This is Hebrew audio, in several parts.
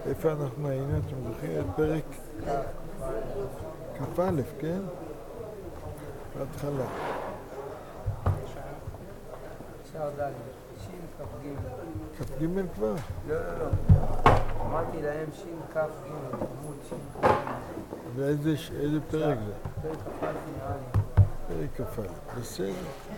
איפה אנחנו היינו? אתם זוכרים את פרק כ"א, כן? בהתחלה. שער ד', שין כ"ג. כ"ג כבר? לא. אמרתי להם שין כ"ג, עמוד שין כ"ג. ואיזה פרק זה? פרק כ"א נראה לי. פרק כ"א, בסדר.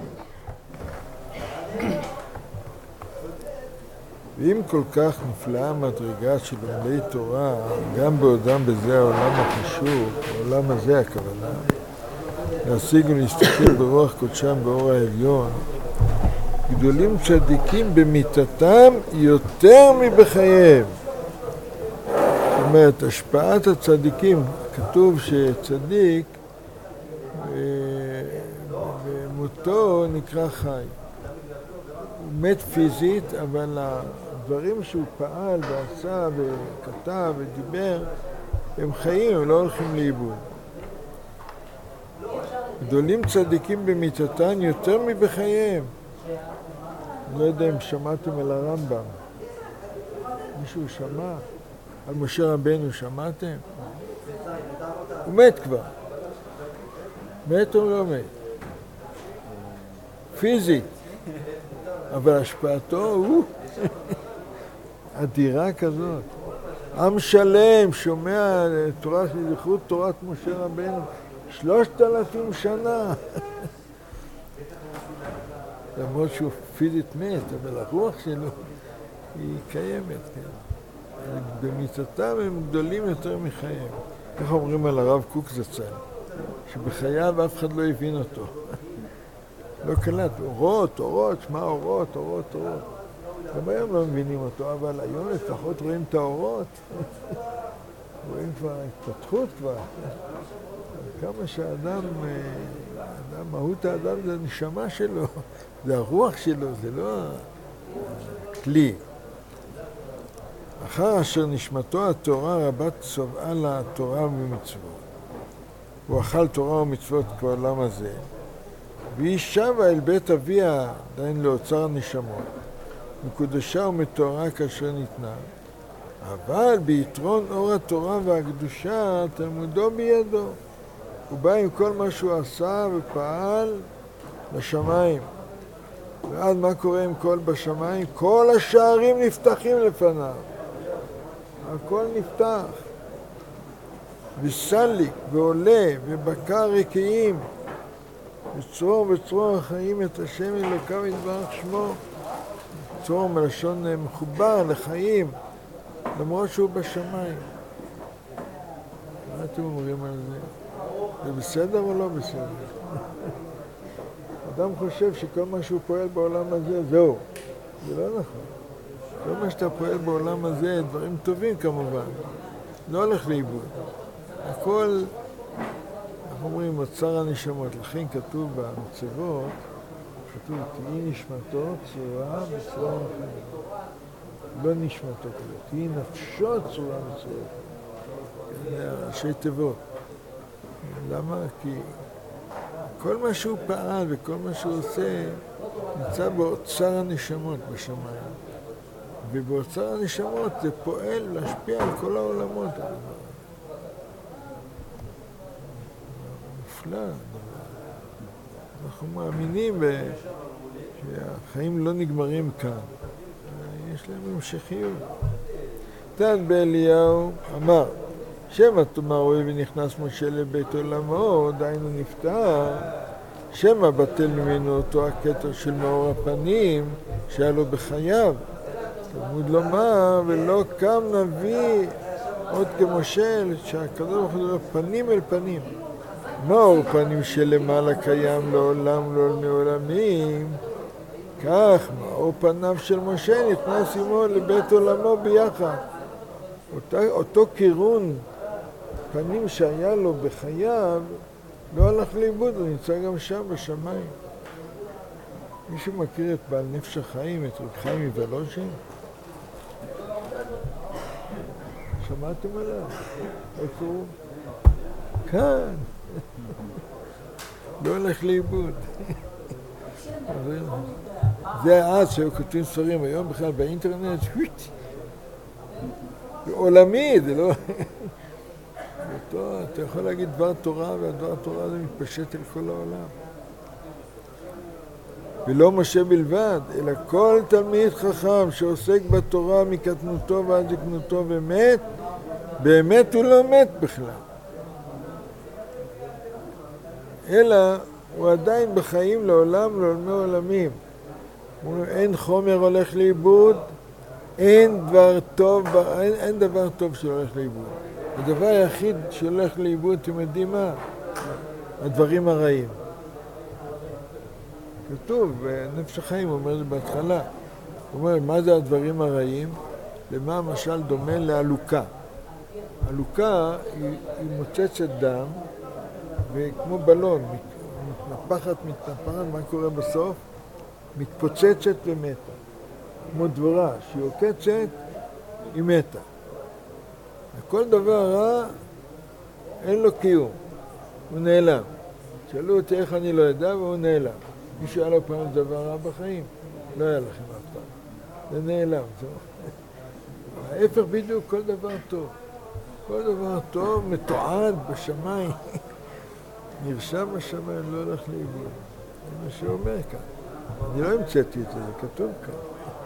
ואם כל כך נפלאה המדרגה של לומדי תורה, גם בעודם בזה העולם החשוב, העולם הזה הכוונה, להשיג ולהסתכל ברוח קודשם באור העליון, גדולים צדיקים במיתתם יותר מבחייהם. זאת אומרת, השפעת הצדיקים, כתוב שצדיק במותו נקרא חי. הוא מת פיזית, אבל הדברים שהוא פעל ועשה וכתב ודיבר, הם חיים, הם לא הולכים לאיבוד. גדולים צדיקים במיתתם יותר מבחייהם. אני לא יודע אם שמעתם על הרמב"ם. מישהו שמע? על משה רבנו שמעתם? הוא מת כבר. מת או לא מת? פיזית. אבל השפעתו הוא אדירה כזאת. עם שלם שומע תורה של זכות תורת משה רבנו 3,000 שנה. למרות שהוא פיזית מת, אבל הרוח שלו היא קיימת. כן. במיתתם הם גדולים יותר מחייהם. איך אומרים על הרב קוק זצ"ל? שבחייו אף אחד לא הבין אותו. לא קלט, אורות, מה אורות. גם היום לא מבינים אותו, אבל היום לפחות רואים את האורות. רואים כבר התפתחות כבר. כמה שהאדם, מהות האדם זה הנשמה שלו, זה הרוח שלו, זה לא הכלי. אחר אשר נשמתו התורה רבת צובעה לה תורה ומצוות. הוא אכל תורה ומצוות בעולם הזה, והיא שבה אל בית אביה, עדיין לאוצר הנשמות, מקודשה ומתוארה כאשר ניתנה, אבל ביתרון אור התורה והקדושה תלמודו בידו. הוא בא עם כל מה שהוא עשה ופעל לשמיים. ואז מה קורה עם כל בשמיים? כל השערים נפתחים לפניו. הכל נפתח. וסליק ועולה ובקר רקיעים. וצרור החיים את השם אלוקיו יתברך שמו. צרור מלשון מחובר לחיים, למרות שהוא בשמיים. מה אתם אומרים על זה? זה בסדר או לא בסדר? אדם חושב שכל מה שהוא פועל בעולם הזה, זהו. זה לא נכון. כל מה שאתה פועל בעולם הזה, דברים טובים כמובן. לא הולך לאיבוד. הכל, אנחנו אומרים, אוצר הנשמות. לכן כתוב במצוות, כתוב, תהי נשמתו צרורה בצרור החיים. לא נשמתו כזה, תהי נפשו צרורה בצרור. זה ראשי תיבות. למה? כי כל מה שהוא פעל וכל מה שהוא עושה נמצא באוצר הנשמות בשמיים. ובאוצר הנשמות זה פועל להשפיע על כל העולמות. נפלא. אנחנו מאמינים שהחיים לא נגמרים כאן. יש להם המשכיות. תן באליהו אמר, שמא תאמר אוי ונכנס משה לבית עולמו, דיינו נפטר, שמא בטל ממנו אותו הכתר של מאור הפנים שהיה לו בחייו. תלמוד לומר, ולא קם נביא עוד כמשה, שהקדוש ברוך הוא פנים אל פנים. מאור פנים שלמעלה קיים לעולם לעולמי עולמים, כך מאור פניו של משה נכנס עמו לבית עולמו ביחד. אותו קירון פנים שהיה לו בחייו לא הלך לאיבוד, הוא נמצא גם שם בשמיים. מישהו מכיר את בעל נפש החיים, את רב חיים מוולוז'ין? שמעתם עליו? איפה הוא? כאן. לא הולך לאיבוד. זה אז שהיו כותבים ספרים, היום בכלל באינטרנט, עולמי, זה לא... אתה יכול להגיד דבר תורה, והדבר תורה זה מתפשט אל כל העולם. ולא משה בלבד, אלא כל תלמיד חכם שעוסק בתורה מקטנותו ועד זקנותו ומת, באמת הוא לא מת בכלל. אלא הוא עדיין בחיים לעולם, לעולמי עולמים. אין חומר הולך לאיבוד, אין דבר טוב שהולך לאיבוד. הדבר היחיד שהולך לאיבוד, אתם יודעים מה? הדברים הרעים. כתוב, נפש החיים אומר את זה בהתחלה. הוא אומר, מה זה הדברים הרעים? למה המשל דומה לעלוקה. עלוקה היא מוצצת דם, וכמו בלון, מתנפחת, מה קורה בסוף? מתפוצצת ומתה. כמו דבורה, שהיא עוקצת, היא מתה. וכל דבר רע, אין לו קיום. הוא נעלם. שאלו אותי איך אני לא יודע, והוא נעלם. מישהו היה לו פעם דבר רע בחיים? לא היה לכם אף פעם. זה נעלם. ההפך בדיוק, כל דבר טוב. כל דבר טוב מתועד בשמיים. נרשם בשמיים, לא הולך לאיבוד. זה מה שאומר כאן. אני לא המצאתי את זה, זה כתוב כאן.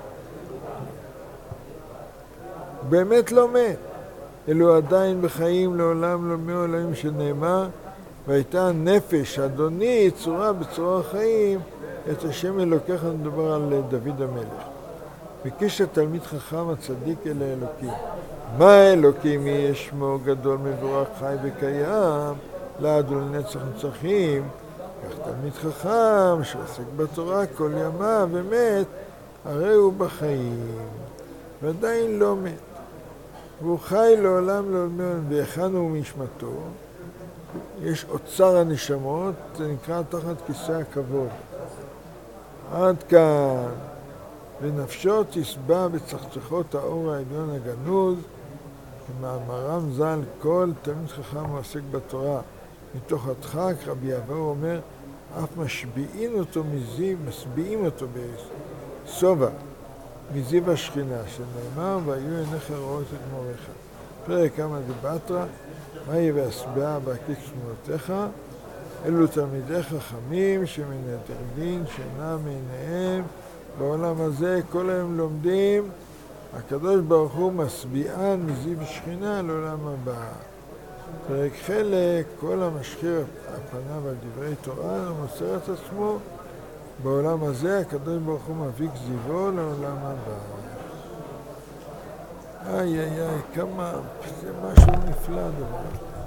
באמת לא מת. אלו עדיין בחיים לעולם, לעולמי עולמים שנאמר, והייתה נפש, אדוני, יצורה בצורה החיים, את השם אלוקיך, נדבר על דוד המלך. בקיש התלמיד חכם הצדיק אל האלוקים. מה האלוקים יהיה שמו גדול מבורך חי וקיים, לעד ולנצח נצחים, כך תלמיד חכם שעוסק בתורה כל ימיו ומת, הרי הוא בחיים, ועדיין לא מת. והוא חי לעולם לעולמי עולם, והיכן הוא משמתו. יש אוצר הנשמות, זה נקרא תחת כיסא הכבוד. עד כאן. ונפשו תשבע בצחצחות האור העליון הגנוז, כמאמרם ז"ל, כל תלמיד חכם העוסק בתורה מתוך הדחק, רבי אבאו אומר, אף משביעים אותו מזיו, מסביעים אותו בסובה, מזיו השכינה, שנאמר, והיו עיניך רואות את מוריך. פרק כמה דבטרה, מה יהיה והשבעה בהקיץ שמותיך, אלו תלמידי חכמים שמן הדרדין שינה מעיניהם, בעולם הזה כל היום לומדים, הקדוש ברוך הוא משביען מזיו שכינה לעולם הבא. פרק חלק, כל המשחיר הפניו על דברי תורה, ומוסר את עצמו, בעולם הזה הקדוש ברוך הוא מפיק זיוו לעולם הבא. איי, כמה, זה משהו נפלא דבר.